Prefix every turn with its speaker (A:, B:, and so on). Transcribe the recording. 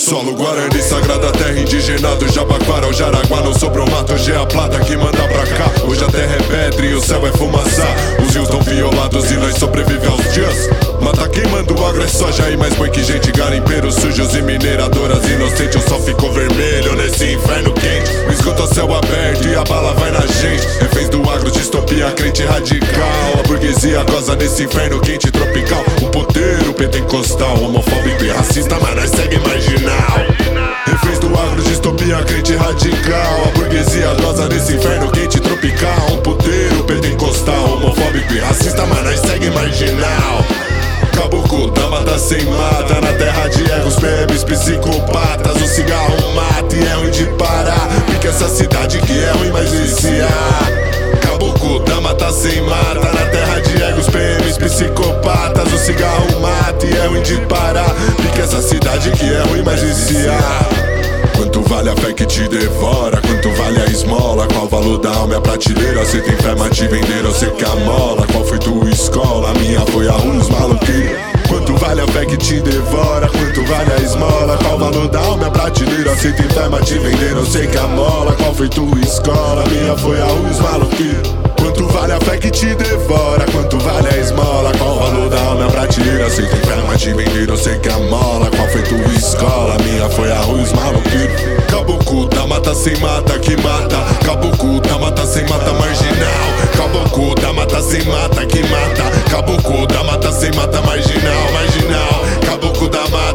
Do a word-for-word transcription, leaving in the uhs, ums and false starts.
A: solo Guarani, sagrada terra, indigenado Jabaquara, o Jaraguá, não sobrou mato. Hoje é a plata que manda pra cá. Hoje a terra é pedra e o céu é fumaça. Os rios tão violados e nós sobrevive aos dias. Mata queimando, o agro é soja e mais boi que gente. Garimpeiros sujos e mineradoras inocentes. O sol ficou vermelho nesse inferno quente. O esgoto ao céu aberto e a bala vai na gente. Reféns do agro, distopia, crente radical. A burguesia goza nesse inferno quente tropical. O puteiro pentecostal, homofóbico e racista, mas nós segue marginal. Reféns do agro, distopia, crente radical. A burguesia goza nesse inferno quente tropical. Um puteiro pentecostal, homofóbico e racista, mas nós segue marginal. Caboclo da mata sem mata, na terra de egos, P Ms, psicopatas. O cigarro mata e é ruim de parar, porque essa cidade que é ruim, mas viciar. Caboclo da mata sem mata, na terra de egos, P Ms, psicopatas. O cigarro mata e é ruim de parar, porque essa cidade que é ruim, mas viciar. Quanto vale a fé que te devora? Quanto vale a esmola? Qual o valor da alma e a prateleira? Cê tem fé, mas te venderam, cê quer a mola. Qual foi tua escola? A minha foi a rua, os maluquinhos. Quanto vale a fé que te devora? Quanto vale a esmola? Qual o valor da alma e a prateleira? Cê tem fé, mas te venderam, cê quer a mola. Qual foi tua escola? A minha foi a rua, os maluquinhos. Quanto vale a fé que te devora? Quanto vale a esmola? Qual o valor da alma e a prateleira? Cê tem fé, mas te venderam, cê quer a mola. Qual foi tua escola? A minha foi a rua, os maluquinhos. Caboclo da mata sem mata que mata. Caboclo da mata sem mata marginal. Caboclo da mata sem mata que mata. Caboclo da mata sem mata marginal, marginal. Caboclo da mata